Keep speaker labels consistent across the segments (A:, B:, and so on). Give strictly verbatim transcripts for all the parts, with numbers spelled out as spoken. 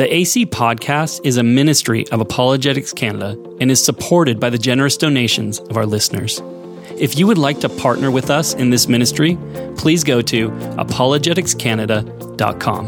A: The A C Podcast is a ministry of Apologetics Canada and is supported by the generous donations of our listeners. If you would like to partner with us in this ministry, please go to apologetics canada dot com.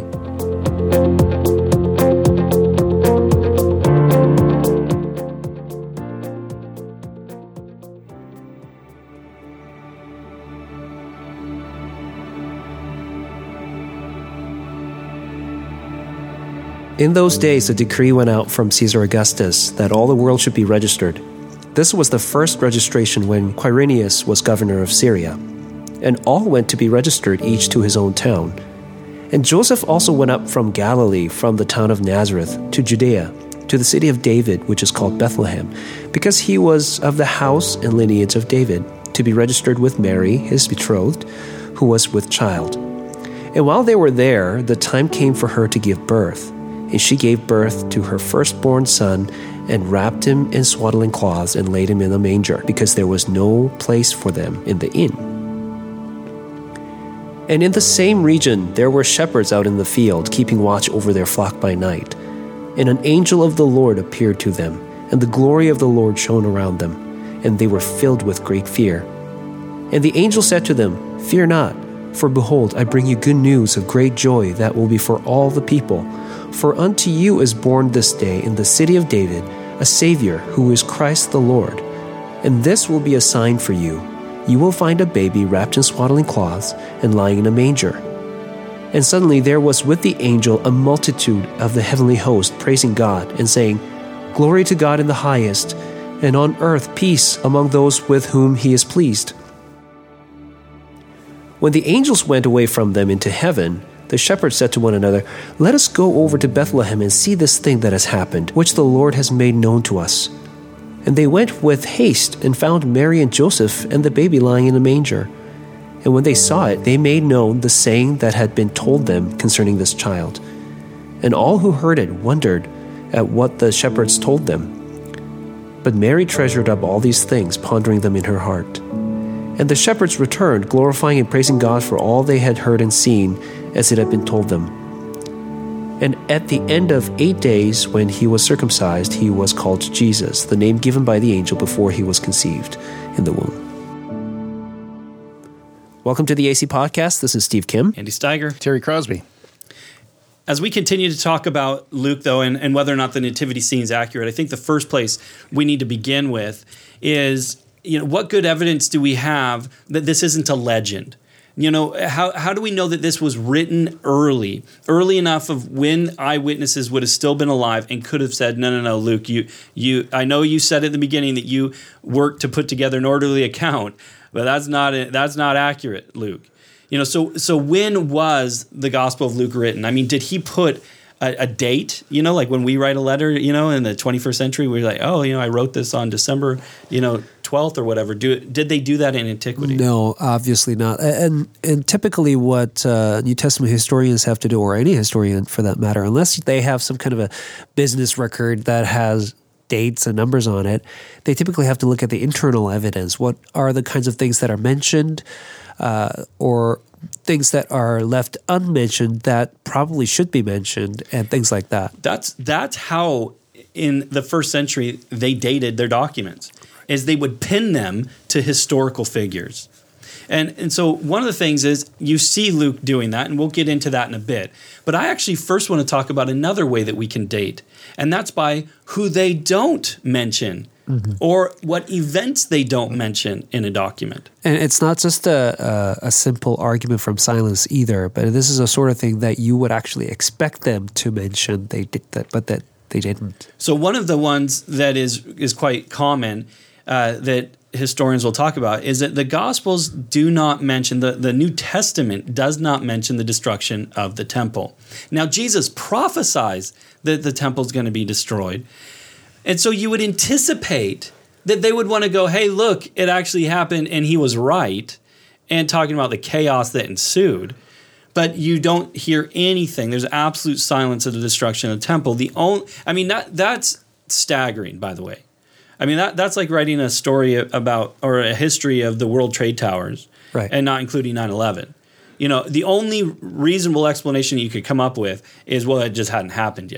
B: In those days, a decree went out from Caesar Augustus that all the world should be registered. This was the first registration when Quirinius was governor of Syria, and all went to be registered, each to his own town. And Joseph also went up from Galilee, from the town of Nazareth, to Judea, to the city of David, which is called Bethlehem, because he was of the house and lineage of David, to be registered with Mary, his betrothed, who was with child. And while they were there, the time came for her to give birth. And she gave birth to her firstborn son, and wrapped him in swaddling cloths, and laid him in a manger, because there was no place for them in the inn. And in the same region there were shepherds out in the field, keeping watch over their flock by night. And an angel of the Lord appeared to them, and the glory of the Lord shone around them, and they were filled with great fear. And the angel said to them, "Fear not, for behold, I bring you good news of great joy that will be for all the people. For unto you is born this day in the city of David a Savior, who is Christ the Lord. And this will be a sign for you. You will find a baby wrapped in swaddling cloths and lying in a manger." And suddenly there was with the angel a multitude of the heavenly host, praising God, and saying, "Glory to God in the highest, and on earth peace among those with whom he is pleased." When the angels went away from them into heaven, the shepherds said to one another, "Let us go over to Bethlehem and see this thing that has happened, which the Lord has made known to us." And they went with haste and found Mary and Joseph and the baby lying in a manger. And when they saw it, they made known the saying that had been told them concerning this child. And all who heard it wondered at what the shepherds told them. But Mary treasured up all these things, pondering them in her heart. And the shepherds returned, glorifying and praising God for all they had heard and seen, as it had been told them. And at the end of eight days, when he was circumcised, he was called Jesus, the name given by the angel before he was conceived in the womb. Welcome to the A C Podcast. This is Steve Kim.
A: Andy Steiger.
C: Terry Crosby.
A: As we continue to talk about Luke, though, and, and whether or not the nativity scene is accurate, I think the first place we need to begin with is, you know, what good evidence do we have that this isn't a legend? You know, how how do we know that this was written early, early enough of when eyewitnesses would have still been alive and could have said, no, no, no, Luke, you, you, I know you said at the beginning that you worked to put together an orderly account, but that's not that's not accurate, Luke. You know, so so when was the Gospel of Luke written? I mean, did he put a, a date? You know, like when we write a letter, you know, in the twenty-first century, we're like, oh, you know, I wrote this on December, you know, twelfth or whatever. Do did they do that in antiquity?
B: No, obviously not. And and typically what uh, New Testament historians have to do, or any historian for that matter, unless they have some kind of a business record that has dates and numbers on it, they typically have to look at the internal evidence. What are the kinds of things that are mentioned, uh, or things that are left unmentioned that probably should be mentioned, and things like that.
A: That's that's how in the first century they dated their documents, is they would pin them to historical figures. And and so one of the things is you see Luke doing that, and we'll get into that in a bit. But I actually first want to talk about another way that we can date, and that's by who they don't mention, mm-hmm. or what events they don't mention in a document.
B: And it's not just a, a, a simple argument from silence either, but this is a sort of thing that you would actually expect them to mention. They did that, but that they didn't.
A: So one of the ones that is is quite common uh, that historians will talk about is that the Gospels do not mention, the, the New Testament does not mention the destruction of the temple. Now, Jesus prophesies that the temple is going to be destroyed. And so you would anticipate that they would want to go, hey, look, it actually happened and he was right, and talking about the chaos that ensued. But you don't hear anything. There's absolute silence of the destruction of the temple. The only, I mean, that that's staggering, by the way. I mean, that that's like writing a story about, or a history of the World Trade Towers,
B: right,
A: and not including nine eleven. You know, the only reasonable explanation you could come up with is, well, it just hadn't happened yet.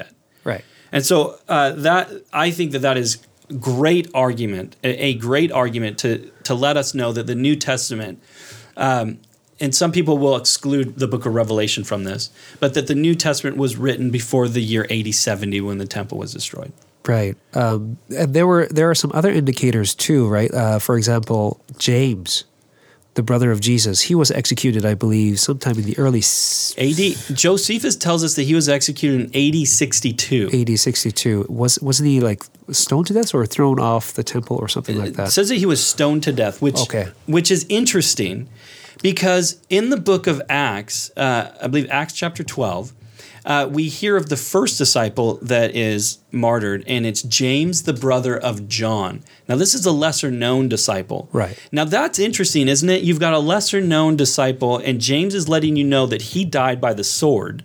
B: Right.
A: And so uh, that I think that that is great argument, a, a great argument to to let us know that the New Testament, um, and some people will exclude the book of Revelation from this, but that the New Testament was written before the year A D seventy when the temple was destroyed.
B: Right. Um, and there were there are some other indicators too, right? Uh, for example, James, the brother of Jesus, he was executed, I believe, sometime in the early
A: A D Josephus tells us that he was executed in A D sixty-two.
B: A D sixty-two. Was wasn't he like stoned to death or thrown off the temple or something like that?
A: It says that he was stoned to death, which
B: Okay.
A: which is interesting because in the book of Acts, uh, I believe Acts chapter twelve, uh, we hear of the first disciple that is martyred, and it's James, the brother of John. Now, this is a lesser-known disciple.
B: Right.
A: Now, that's interesting, isn't it? You've got a lesser-known disciple, and James is letting you know that he died by the sword.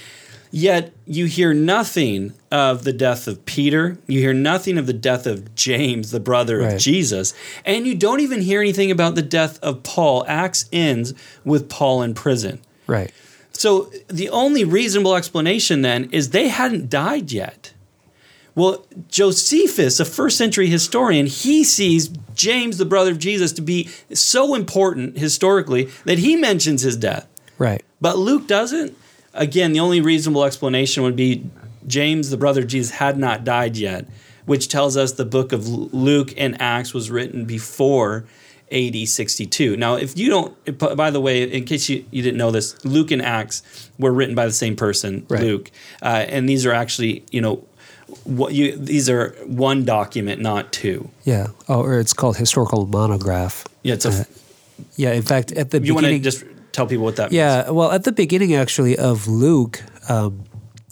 A: Yet, you hear nothing of the death of Peter. You hear nothing of the death of James, the brother
B: Right.
A: of Jesus. And you don't even hear anything about the death of Paul. Acts ends with Paul in prison.
B: Right.
A: So the only reasonable explanation then is they hadn't died yet. Well, Josephus, a first century historian, he sees James, the brother of Jesus, to be so important historically that he mentions his death.
B: Right.
A: But Luke doesn't. Again, the only reasonable explanation would be James, the brother of Jesus, had not died yet, which tells us the book of Luke and Acts was written before A D sixty-two. Now, if you don't, by the way, in case you, you didn't know this, Luke and Acts were written by the same person,
B: Right.
A: Luke. Uh, and these are actually, you know, what you these are one document, not two.
B: Yeah. Oh, or it's called historical monograph.
A: Yeah, it's a.
B: Uh, Yeah. In fact, at the
A: you want to
B: beginning,
A: just tell people what that means?
B: yeah. Well, at the beginning, actually, of Luke um,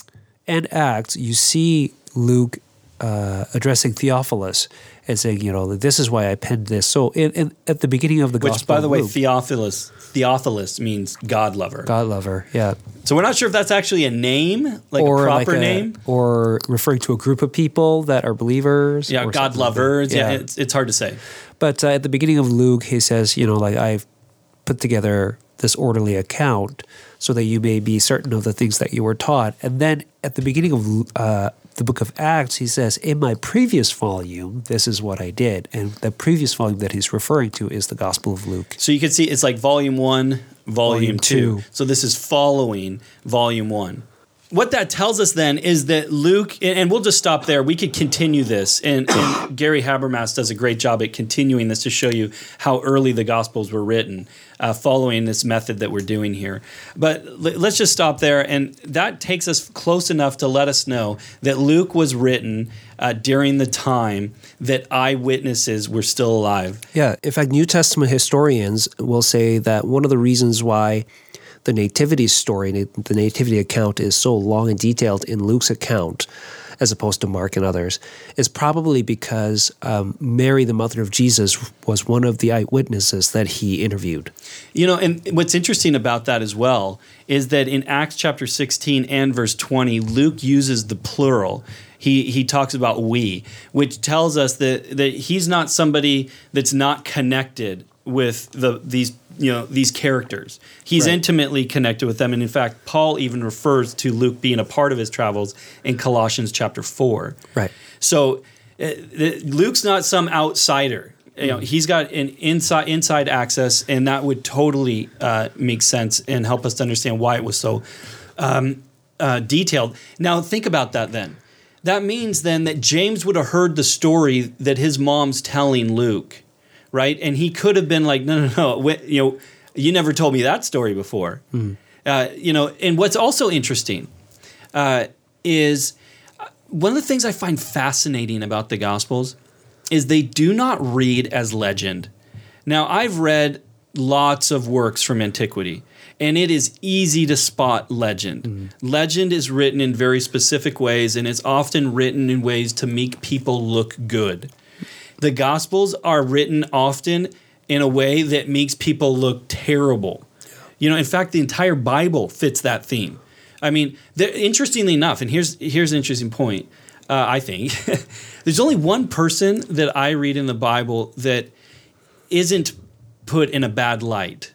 B: and Acts, you see Luke uh, addressing Theophilus and saying, you know, this is why I penned this. So, in, in at the beginning of the
A: Which,
B: Gospel
A: by the
B: of
A: way,
B: Luke,
A: Theophilus Theophilus means God lover.
B: God lover, yeah,
A: So we're not sure if that's actually a name, like
B: or
A: a proper
B: like a,
A: name.
B: or referring to a group of people that are believers.
A: Yeah,
B: or
A: God
B: something like that.
A: lovers. Yeah, it's, it's hard to say.
B: But uh, at the beginning of Luke, he says, you know, like I've put together this orderly account so that you may be certain of the things that you were taught. And then at the beginning of uh, the book of Acts, he says, in my previous volume, this is what I did. And the previous volume that he's referring to is the Gospel of Luke.
A: So you can see it's like volume one, volume,
B: Volume
A: two.
B: two.
A: So this is following volume one. What that tells us then is that Luke, and and we'll just stop there. We could continue this, and, and Gary Habermas does a great job at continuing this to show you how early the Gospels were written, uh, following this method that we're doing here. But l- let's just stop there, and that takes us close enough to let us know that Luke was written uh, during the time that eyewitnesses were still alive.
B: Yeah. In fact, New Testament historians will say that one of the reasons why the nativity story, the nativity account is so long and detailed in Luke's account as opposed to Mark and others, is probably because um, Mary, the mother of Jesus, was one of the eyewitnesses that he interviewed.
A: You know, and what's interesting about that as well is that in Acts chapter sixteen and verse twenty, Luke uses the plural. He he talks about we, which tells us that, that he's not somebody that's not connected with the these you know these characters. He's
B: Right.
A: intimately connected with them, and in fact, Paul even refers to Luke being a part of his travels in Colossians chapter four.
B: Right.
A: So uh, Luke's not some outsider. You know, he's got an inside inside access, and that would totally uh, make sense and help us to understand why it was so um, uh, detailed. Now, think about that then. That means then that James would have heard the story that his mom's telling Luke, right? And he could have been like, no, no, no, wait, you know, you never told me that story before. Mm. Uh, you know, and what's also interesting uh, is one of the things I find fascinating about the Gospels is they do not read as legend. Now, I've read lots of works from antiquity, and it is easy to spot legend. Mm. Legend is written in very specific ways, and it's often written in ways to make people look good. The Gospels are written often in a way that makes people look terrible. You know, in fact, the entire Bible fits that theme. I mean, interestingly enough, and here's here's an interesting point, uh, I think. There's only one person that I read in the Bible that isn't put in a bad light.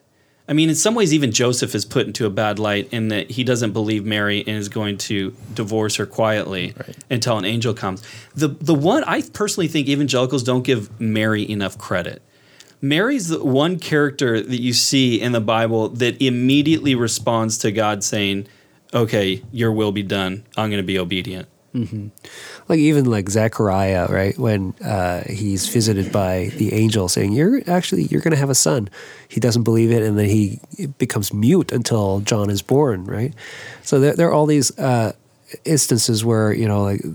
A: I mean, in some ways, even Joseph is put into a bad light in that he doesn't believe Mary and is going to divorce her quietly right. until an angel comes. The the one I personally think evangelicals don't give Mary enough credit. Mary's the one character that you see in the Bible that immediately responds to God saying, "Okay, your will be done. I'm going to be obedient."
B: Mm-hmm. Like even like Zechariah, right? When uh, he's visited by the angel saying, "You're actually you're going to have a son," he doesn't believe it, and then he becomes mute until John is born, right? So there, there are all these uh, instances where you know, like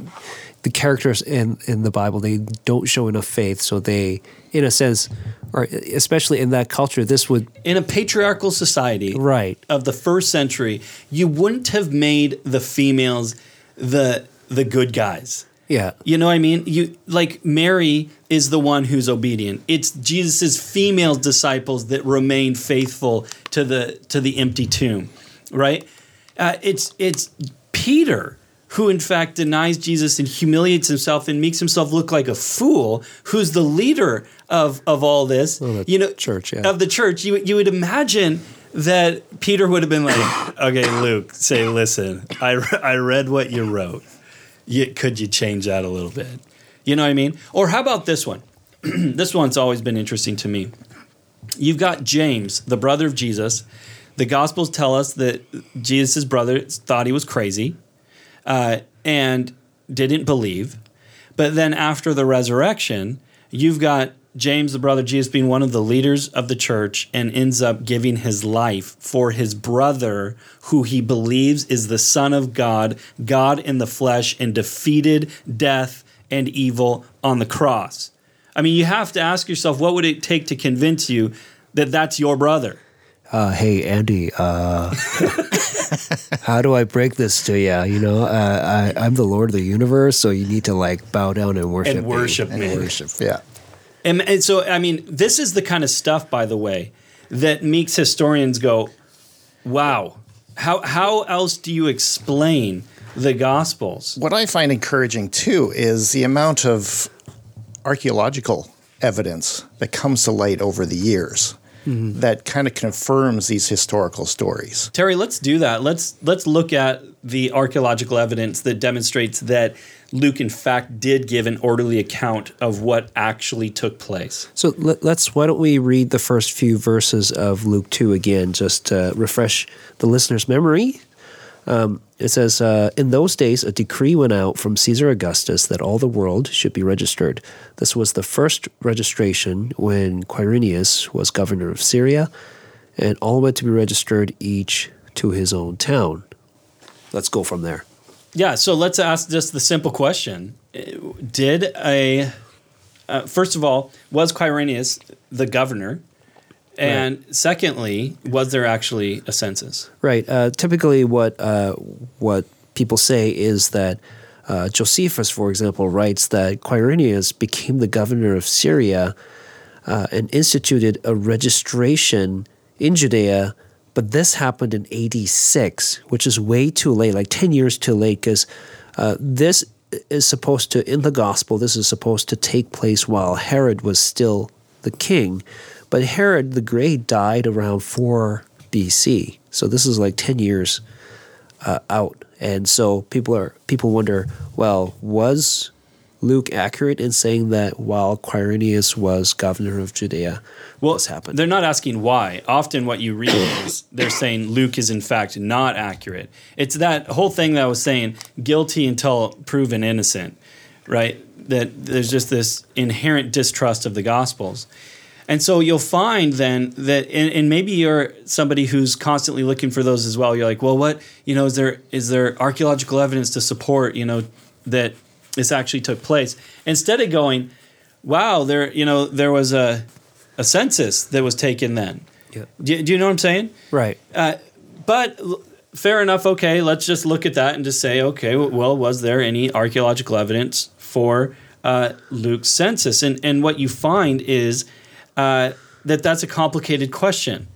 B: the characters in in the Bible, they don't show enough faith, so they, in a sense, or especially in that culture, this would
A: in a patriarchal society,
B: right,
A: of the first century, you wouldn't have made the females the the good guys.
B: Yeah.
A: You know what I mean? You like Mary is the one who's obedient. It's Jesus's female disciples that remain faithful to the to the empty tomb, right? Uh, it's it's Peter who in fact denies Jesus and humiliates himself and makes himself look like a fool, who's the leader of of all this.
B: Well,
A: you know,
B: church, yeah.
A: Of the church. You you would imagine that Peter would have been like, okay, Luke, say, listen, I, re- I read what you wrote. You, could you change that a little bit? You know what I mean? Or how about this one? This one's always been interesting to me. You've got James, the brother of Jesus. The Gospels tell us that Jesus' brother thought he was crazy uh, and didn't believe. But then after the resurrection, you've got James, the brother of Jesus, being one of the leaders of the church and ends up giving his life for his brother, who he believes is the Son of God, God in the flesh, and defeated death and evil on the cross. I mean, you have to ask yourself, what would it take to convince you that that's your brother?
B: Uh, hey, Andy, uh, how do I break this to you? You know, uh, I, I'm the Lord of the universe, so you need to like bow down and worship
A: and worship
B: me.
A: me.
B: And worship, yeah.
A: And, and so, I mean, this is the kind of stuff, by the way, that makes historians go, wow, how how else do you explain the Gospels?
C: What I find encouraging, too, is the amount of archaeological evidence that comes to light over the years mm-hmm. that kind of confirms these historical stories.
A: Terry, let's do that. Let's let's look at the archaeological evidence that demonstrates that Luke, in fact, did give an orderly account of what actually took place.
B: So let's, why don't we read the first few verses of Luke two again, just to refresh the listener's memory. Um, it says, uh, in those days, a decree went out from Caesar Augustus that all the world should be registered. This was the first registration when Quirinius was governor of Syria, and all went to be registered, each to his own town. Let's go from there.
A: Yeah, so let's ask just the simple question. Did a, uh, first of all, was Quirinius the governor? And right. secondly, was there actually a census?
B: Right. Uh, typically what uh, what people say is that uh, Josephus, for example, writes that Quirinius became the governor of Syria uh, and instituted a registration in Judea. But this happened in A D six, which is way too late, like ten years too late, because uh, this is supposed to, in the gospel, this is supposed to take place while Herod was still the king. But Herod the Great died around four B C, so this is like ten years uh, out. And so people are people wonder, well, was Luke accurate in saying that while Quirinius was governor of Judea,
A: well,
B: this happened?
A: They're not asking why. Often what you read is they're saying Luke is in fact not accurate. It's that whole thing that I was saying, guilty until proven innocent, right? That there's just this inherent distrust of the Gospels. And so you'll find then that, and, and maybe you're somebody who's constantly looking for those as well. You're like, well, what, you know, is there is there archaeological evidence to support, you know, that this actually took place? Instead of going, wow, there, you know, there was a a census that was taken then.
B: Yeah.
A: Do, do you know what I'm saying?
B: Right.
A: Uh, but fair enough. Okay, let's just look at that and just say, okay, well, was there any archaeological evidence for uh, Luke's census? And and what you find is Uh, that that's a complicated question,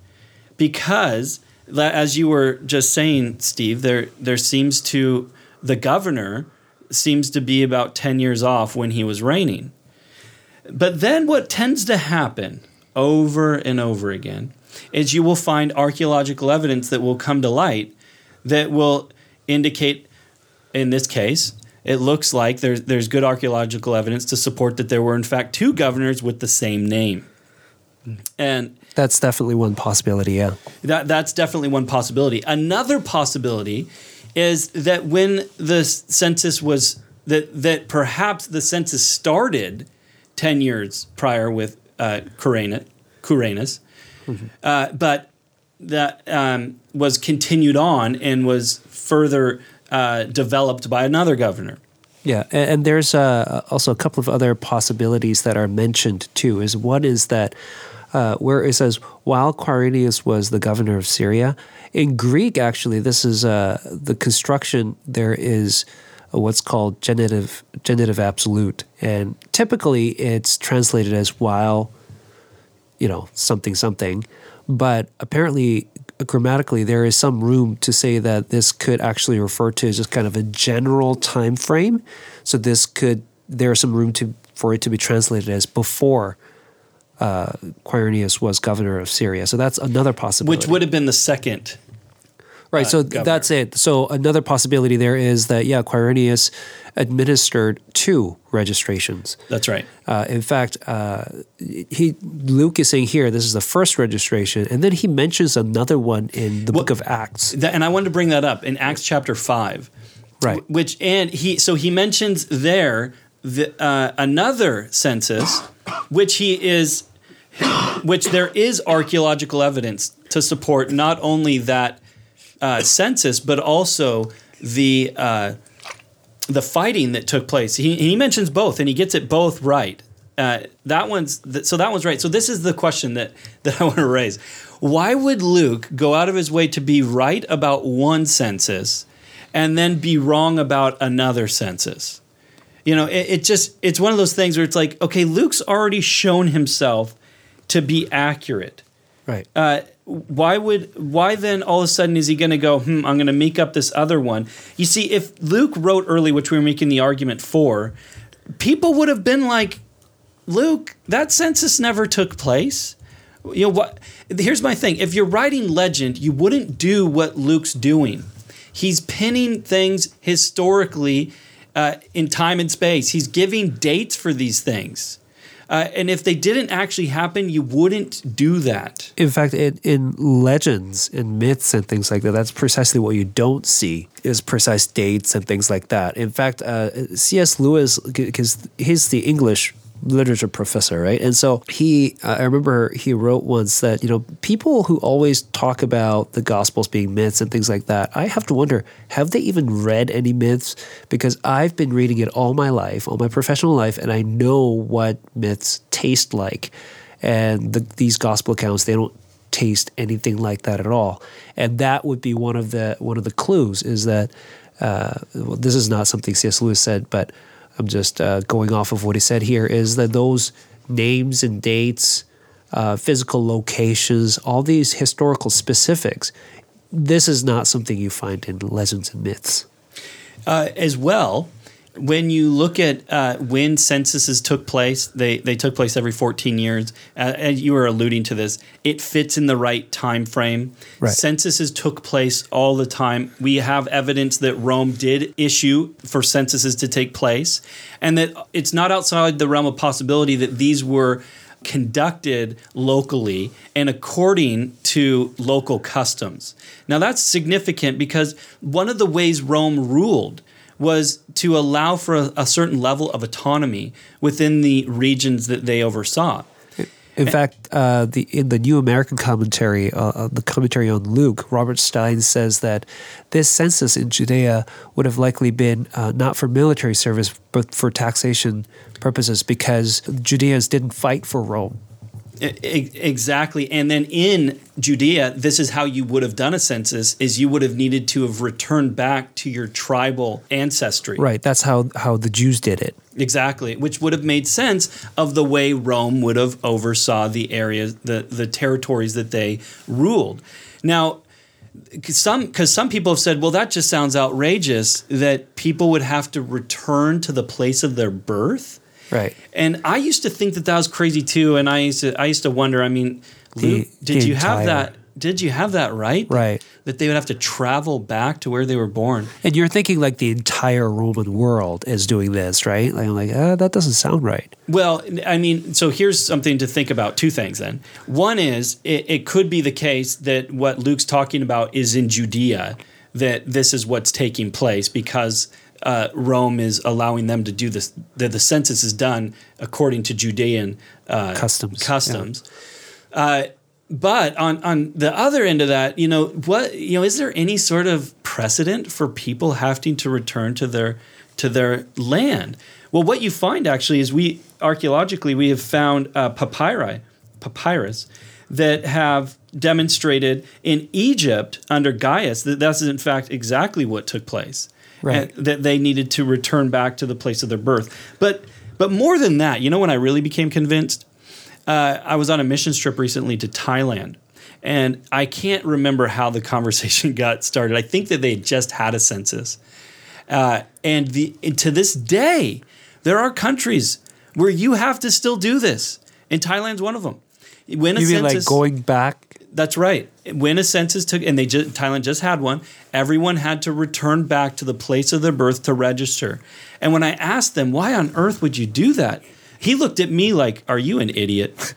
A: because as you were just saying, Steve, there there seems to the governor seems to be about ten years off when he was reigning. But then what tends to happen over and over again is you will find archaeological evidence that will come to light that will indicate, in this case, it looks like there's, there's good archaeological evidence to support that there were, in fact, two governors with the same name. And
B: that's definitely one possibility, yeah.
A: That, that's definitely one possibility. Another possibility is that when the census was, that, that perhaps the census started ten years prior with uh, Quirinius, Quirinius mm-hmm. uh, but that um, was continued on and was further uh, developed by another governor.
B: Yeah, and, and there's uh, also a couple of other possibilities that are mentioned too. Is one is that uh, where it says, while Quirinius was the governor of Syria, in Greek actually this is uh, the construction, there is what's called genitive, genitive absolute. And typically it's translated as while, you know, something, something. But apparently, grammatically, there is some room to say that this could actually refer to just kind of a general time frame. So this could, there is some room to for it to be translated as before uh, Quirinius was governor of Syria. So that's another possibility.
A: Which would have been the second.
B: Right,
A: uh,
B: so
A: governor. That's
B: it. So another possibility there is that, yeah, Quirinius administered two registrations.
A: That's right.
B: Uh, in fact, uh, he Luke is saying here this is the first registration, and then he mentions another one in the well, book of Acts.
A: That, and I wanted to bring that up in Acts chapter five.
B: Right.
A: Which and he so he mentions there the, uh, another census, which he is, which there is archaeological evidence to support not only that Uh, census, but also the uh, the fighting that took place. He, he mentions both, and he gets it both right. Uh, that one's th- so that one's right. So this is the question that that I want to raise: why would Luke go out of his way to be right about one census, and then be wrong about another census? You know, it, it just it's one of those things where it's like, okay, Luke's already shown himself to be accurate.
B: Right.
A: Uh, why would why then all of a sudden is he going to go, hmm, I'm going to make up this other one? You see, if Luke wrote early, which we were making the argument for, people would have been like, Luke, that census never took place. You know what? Here's my thing. If you're writing legend, you wouldn't do what Luke's doing. He's pinning things historically uh, in time and space. He's giving dates for these things. Uh, and if they didn't actually happen, you wouldn't do that.
B: In fact, in, in legends and myths and things like that, that's precisely what you don't see, is precise dates and things like that. In fact, uh, C S Lewis, because he's the English literature professor, right? And so he, uh, I remember he wrote once that, you know, people who always talk about the Gospels being myths and things like that, I have to wonder, have they even read any myths? Because I've been reading it all my life, all my professional life, and I know what myths taste like. And the, these Gospel accounts, they don't taste anything like that at all. And that would be one of the one of the clues, is that, uh, well, this is not something C S Lewis said, but I'm just uh, going off of what he said here, is that those names and dates, uh, physical locations, all these historical specifics, this is not something you find in legends and myths.
A: Uh, as well, when you look at uh, when censuses took place, they, they took place every fourteen years. Uh, and you were alluding to this. It fits in the right time frame.
B: Right.
A: Censuses took place all the time. We have evidence that Rome did issue for censuses to take place, and that it's not outside the realm of possibility that these were conducted locally and according to local customs. Now that's significant because one of the ways Rome ruled was to allow for a, a certain level of autonomy within the regions that they oversaw.
B: In and, fact, uh, the in the New American Commentary, uh, the commentary on Luke, Robert Stein says that this census in Judea would have likely been uh, not for military service, but for taxation purposes, because Judeans didn't fight for Rome.
A: Exactly. And then in Judea, this is how you would have done a census, is you would have needed to have returned back to your tribal ancestry.
B: Right. That's how, how the Jews did it.
A: Exactly. Which would have made sense of the way Rome would have oversaw the areas, the, the territories that they ruled. Now, some because some people have said, well, that just sounds outrageous that people would have to return to the place of their birth.
B: Right.
A: And I used to think that that was crazy too, and I used to I used to wonder. I mean,
B: The,
A: Luke, did
B: the
A: you have
B: entire-
A: that? Did you have that right?
B: Right.
A: That they would have to travel back to where they were born.
B: And you're thinking like the entire Roman world is doing this, right? Like, I'm like, uh, that doesn't sound right.
A: Well, I mean, so here's something to think about. Two things then. One is it, it could be the case that what Luke's talking about is in Judea, that this is what's taking place because uh, Rome is allowing them to do this, that the census is done according to Judean uh,
B: Customs,
A: customs. Uh, but on, on the other end of that, you know, what, you know, is there any sort of precedent for people having to return to their to their land? Well, what you find actually is we archaeologically we have found uh, papyri, papyrus that have demonstrated in Egypt under Gaius that that's in fact exactly what took place.
B: Right.
A: And that they needed to return back to the place of their birth. But but more than that, you know, when I really became convinced. Uh, I was on a mission trip recently to Thailand, and I can't remember how the conversation got started. I think that they had just had a census. Uh, and, the, and to this day, there are countries where you have to still do this. And Thailand's one of them. When a
B: You mean
A: census,
B: like going back?
A: That's right. When a census took, and they just, Thailand just had one, everyone had to return back to the place of their birth to register. And when I asked them, why on earth would you do that? He looked at me like, are you an idiot?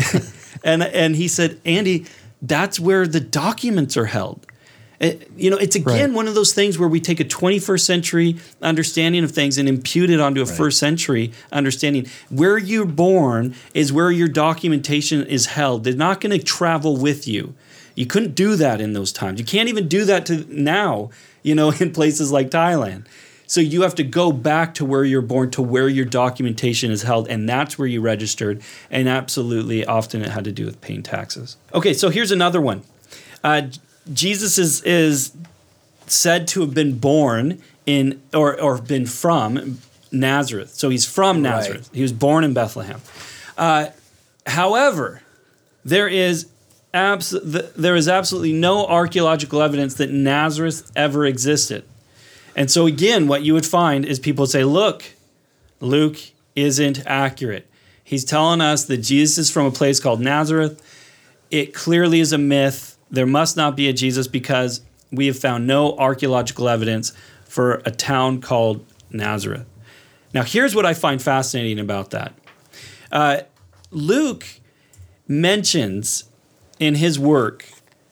A: and and he said, Andy, that's where the documents are held. It, you know, it's again
B: Right.
A: one of those things where we take a twenty-first century understanding of things and impute it onto a
C: Right.
A: first century understanding. Where you're born is where your documentation is held. They're not going to travel with you. You couldn't do that in those times. You can't even do that to now, you know, in places like Thailand. So you have to go back to where you're born, to where your documentation is held, and that's where you registered. And absolutely, often it had to do with paying taxes. Okay, so here's another one. Uh, Jesus is is said to have been born in or or been from Nazareth. So he's from Nazareth.
C: Right.
A: He was born in Bethlehem. Uh, however, there is abs- there is absolutely no archaeological evidence that Nazareth ever existed. And so again, what you would find is people say, look, Luke isn't accurate. He's telling us that Jesus is from a place called Nazareth. It clearly is a myth. There must not be a Jesus because we have found no archaeological evidence for a town called Nazareth. Now, here's what I find fascinating about that. Uh, Luke mentions in his work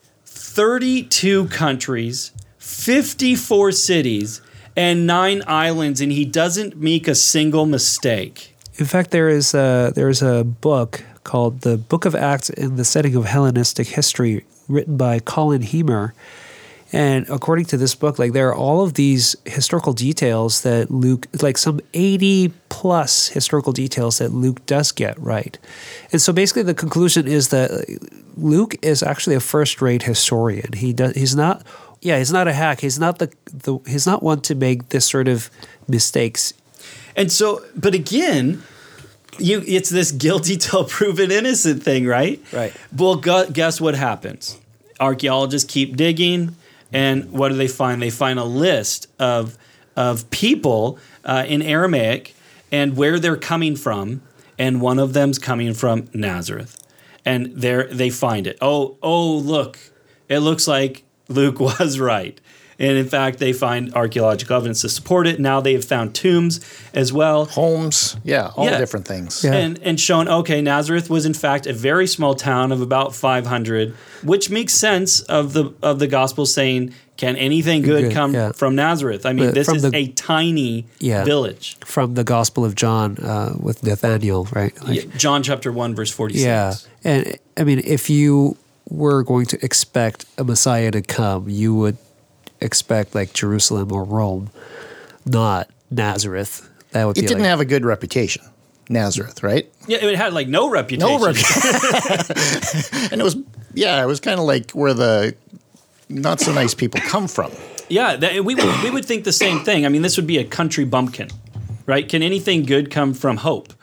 A: thirty-two countries, fifty-four cities, and nine islands, and he doesn't make a single mistake.
B: In fact, there is a, there is a book called The Book of Acts in the Setting of Hellenistic History, written by Colin Hemer. And according to this book, like there are all of these historical details that Luke, like some eighty plus historical details that Luke does get right. And so basically the conclusion is that Luke is actually a first-rate historian. He does, he's not, yeah, he's not a hack. He's not the, the he's not one to make this sort of mistakes.
A: And so, but again, you it's this guilty till proven innocent thing, right?
B: Right.
A: Well, gu- guess what happens? Archaeologists keep digging, and what do they find? They find a list of of people uh, in Aramaic and where they're coming from, and one of them's coming from Nazareth, and there they find it. Oh, oh, look! It looks like Luke was right. And in fact, they find archaeological evidence to support it. Now they have found tombs as well.
C: Homes, yeah, all
A: Yeah.
C: different things.
B: Yeah.
A: And, and shown, okay, Nazareth was in fact a very small town of about five hundred, which makes sense of the of the gospel saying, can anything good,
B: Good,
A: come
B: yeah.
A: from Nazareth? I mean,
B: But
A: this
B: from
A: is
B: the-
A: a tiny
B: Yeah.
A: village.
B: From the Gospel of John uh, with Nathaniel, right? Like,
A: Yeah, John chapter one, verse forty-six.
B: yeah. And I mean, if you were going to expect a Messiah to come, you would expect like Jerusalem or Rome, not Nazareth. That would
C: It
B: be
C: didn't
B: like,
C: have a good reputation, Nazareth, right?
A: Yeah, it had like no reputation.
C: No reputation. And it was, yeah, it was kind of like where the not so nice people come from.
A: Yeah, that, we, would, we would think the same thing. I mean, this would be a country bumpkin, right? Can anything good come from Hope?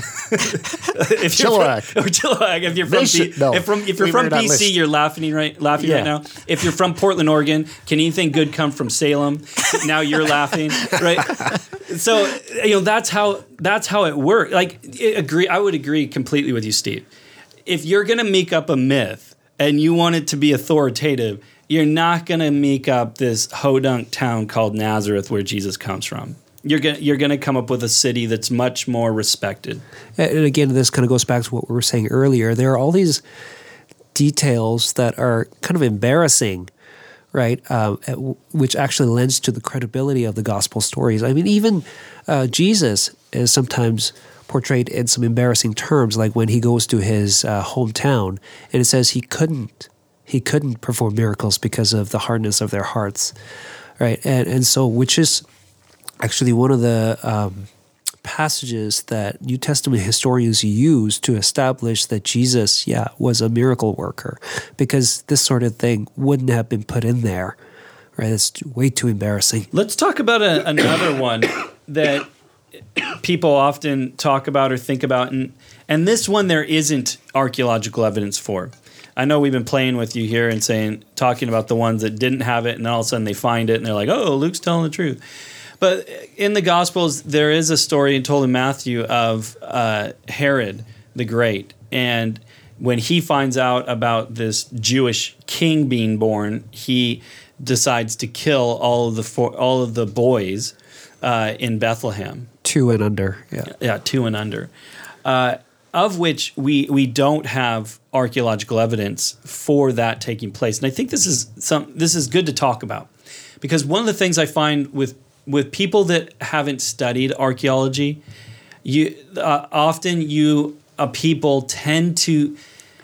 A: if you're
C: Chilliwack.
A: From, or Chilliwack. If you're from,
C: They
A: B,
C: should- no.
A: if, from if you're
C: We
A: from
C: were not
A: B C,
C: list.
A: you're laughing right laughing
C: Yeah.
A: right now. If you're from Portland, Oregon, can anything good come from Salem? Now you're laughing, right? So you know that's how that's how it works. Like it agree, I would agree completely with you, Steve. if you're going to make up a myth and you want it to be authoritative, you're not going to make up this hodunk town called Nazareth where Jesus comes from. You're going you're going to come up with a city that's much more respected.
B: And again, this kind of goes back to what we were saying earlier. There are all these details that are kind of embarrassing, right? Um, which actually lends to the credibility of the gospel stories. I mean, even uh, Jesus is sometimes portrayed in some embarrassing terms, like when he goes to his uh, hometown and it says he couldn't he couldn't perform miracles because of the hardness of their hearts, right? And and so, which is actually one of the um, passages that New Testament historians use to establish that Jesus, yeah, was a miracle worker, because this sort of thing wouldn't have been put in there, right? It's way too embarrassing.
A: Let's talk about a, another one that people often talk about or think about, and and this one there isn't archaeological evidence for. I know we've been playing with you here and saying, talking about the ones that didn't have it, and then all of a sudden they find it and they're like, oh, Luke's telling the truth. But in the Gospels, there is a story told in Matthew of uh, Herod the Great. And when he finds out about this Jewish king being born, he decides to kill all of the four, all of the boys uh, in Bethlehem.
B: Two and under, yeah.
A: Yeah, two and under. Uh, of which we we don't have archaeological evidence for that taking place. And I think this is some this is good to talk about. Because one of the things I find with with people that haven't studied archaeology, you uh, often you uh, people tend to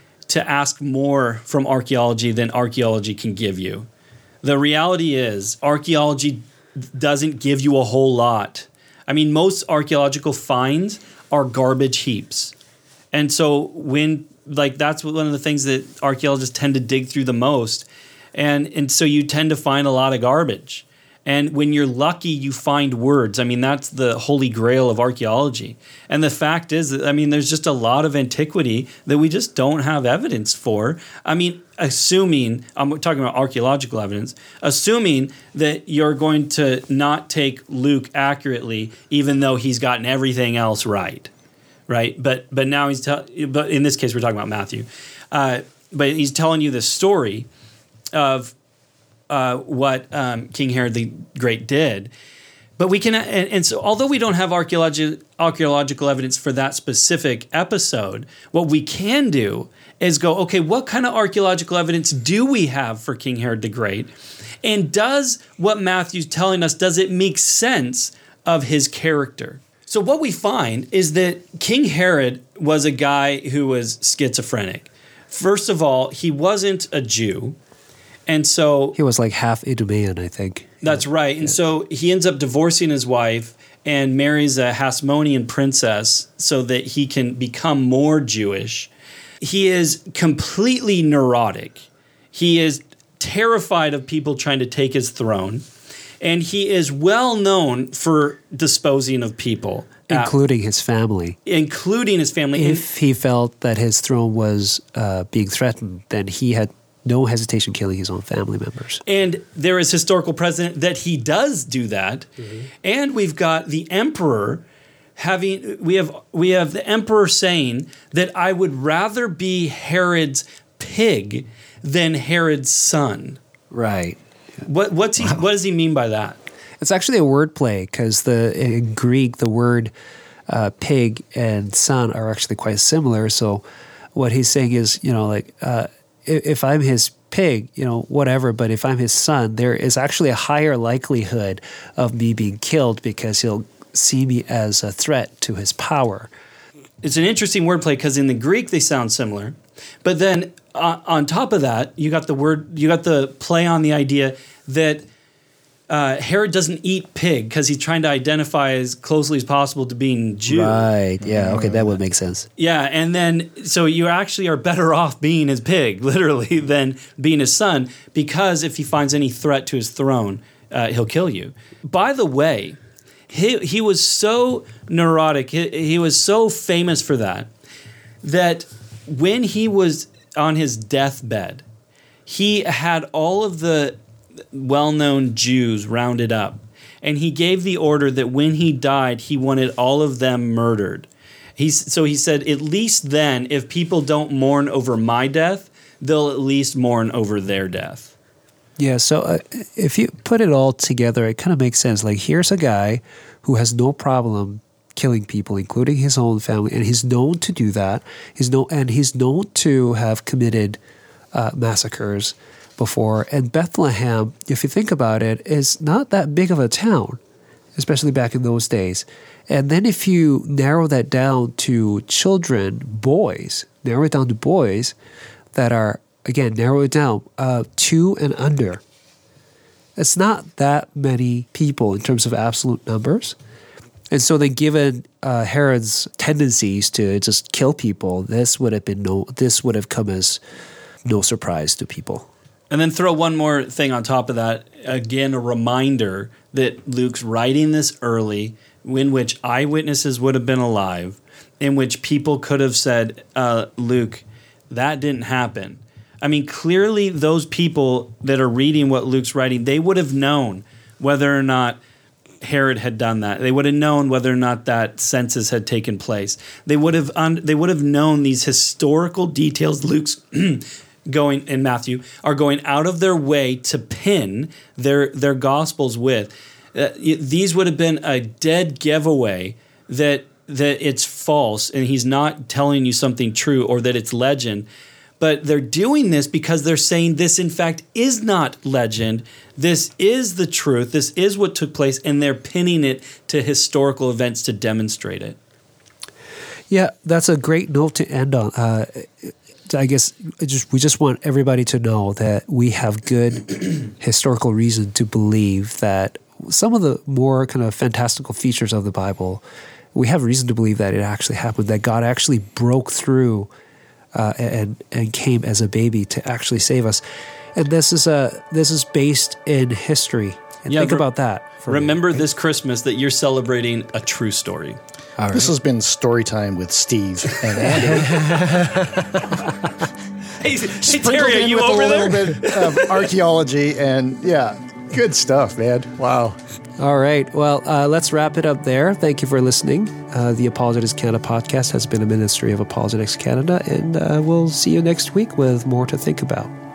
A: to ask more from archaeology than archaeology can give you. The reality is archaeology doesn't give you a whole lot. I mean, most archaeological finds are garbage heaps. And so when like that's one of the things that archaeologists tend to dig through the most. And and so you tend to find a lot of garbage. And when you're lucky, you find words. I mean, that's the holy grail of archaeology. And the fact is that, I mean, there's just a lot of antiquity that we just don't have evidence for. I mean, assuming, I'm talking about archaeological evidence, assuming that you're going to not take Luke accurately, even though he's gotten everything else right, right? But but now he's, te- but in this case, we're talking about Matthew. Uh, but he's telling you the story of Uh, what um, King Herod the Great did. But we can, and, and so although we don't have archaeologi- archaeological evidence for that specific episode, what we can do is go, okay, what kind of archaeological evidence do we have for King Herod the Great? And does what Matthew's telling us, does it make sense of his character? So what we find is that King Herod was a guy who was schizophrenic. First of all, he wasn't a Jew. And so
B: he was like half Idumean, I think.
A: That's right. And yeah. So he ends up divorcing his wife and marries a Hasmonean princess so that he can become more Jewish. He is completely neurotic. He is terrified of people trying to take his throne. And he is well known for disposing of people.
B: Including uh, his family.
A: Including his family.
B: If he felt that his throne was uh, being threatened, then he had no hesitation killing his own family members.
A: And there is historical precedent that he does do that. Mm-hmm. And we've got the emperor having we have we have the emperor saying that I would rather be Herod's pig than Herod's son.
B: Right.
A: What what's he wow. what does he mean by that?
B: It's actually a wordplay, because the in Greek the word uh, pig and son are actually quite similar. So what he's saying is, you know, like uh, if I'm his pig, you know, whatever, but if I'm his son, there is actually a higher likelihood of me being killed because he'll see me as a threat to his power.
A: It's an interesting wordplay because in the Greek they sound similar. But then uh, on top of that, you got the word, you got the play on the idea that Uh, Herod doesn't eat pig because he's trying to identify as closely as possible to being Jew.
B: Right. Yeah. Okay. That would make sense.
A: Yeah. And then, so you actually are better off being his pig, literally, than being his son, because if he finds any threat to his throne, uh, he'll kill you. By the way, he, he was so neurotic, he, he was so famous for that, that when he was on his deathbed, he had all of the well-known Jews rounded up, and he gave the order that when he died, he wanted all of them murdered. He's so he said, at least then, if people don't mourn over my death, they'll at least mourn over their death.
B: Yeah, so uh, if you put it all together, it kind of makes sense. Like, here's a guy who has no problem killing people, including his own family, and he's known to do that. He's known, and he's known to have committed uh, massacres before. And Bethlehem, if you think about it, is not that big of a town, especially back in those days. And then if you narrow that down to children, boys, narrow it down to boys that are, again, narrow it down, uh, two and under. It's not that many people in terms of absolute numbers. And so then given uh, Herod's tendencies to just kill people, this would have been no, this would have come as no surprise to people.
A: And then throw one more thing on top of that. Again, a reminder that Luke's writing this early, in which eyewitnesses would have been alive, in which people could have said, uh, Luke, that didn't happen. I mean, clearly those people that are reading what Luke's writing, they would have known whether or not Herod had done that. They would have known whether or not that census had taken place. They would have un- they would have known these historical details Luke's going in Matthew are going out of their way to pin their their gospels with. Uh, these would have been a dead giveaway that that it's false and he's not telling you something true, or that it's legend. But they're doing this because they're saying this, in fact, is not legend. This is the truth. This is what took place, and they're pinning it to historical events to demonstrate it.
B: Yeah, that's a great note to end on. Uh, I guess it just we just want everybody to know that we have good historical reason to believe that some of the more kind of fantastical features of the Bible, we have reason to believe that it actually happened, that God actually broke through Uh, and and came as a baby to actually save us, and this is a this is based in history. And
A: yeah,
B: think
A: re-
B: about that.
A: Remember
B: me.
A: this Christmas that you're celebrating a true story.
B: All right.
C: This has been Story Time with Steve and Andy.
A: hey, hey
C: Sprinkled
A: Terry, are
C: in
A: you
C: with
A: over
C: a
A: there?
C: little bit of archaeology, and yeah, good stuff, man. Wow.
B: All right. Well, uh, let's wrap it up there. Thank you for listening. Uh, the Apologetics Canada podcast has been a ministry of Apologetics Canada, and uh, we'll see you next week with more to think about.